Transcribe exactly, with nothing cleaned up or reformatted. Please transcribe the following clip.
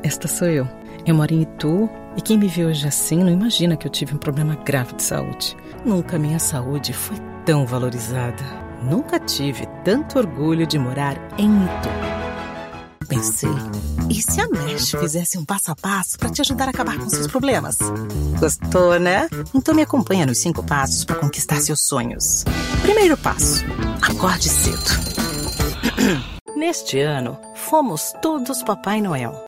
esta sou eu. Eu moro em Itu e quem me vê hoje assim não imagina que eu tive um problema grave de saúde. Nunca minha saúde foi tão valorizada. Nunca tive tanto orgulho de morar em Itu. Pensei, e se a Mesh fizesse um passo a passo para te ajudar a acabar com seus problemas? Gostou, né? Então me acompanha nos cinco passos para conquistar seus sonhos. Primeiro passo, acorde cedo. Neste ano, fomos todos Papai Noel.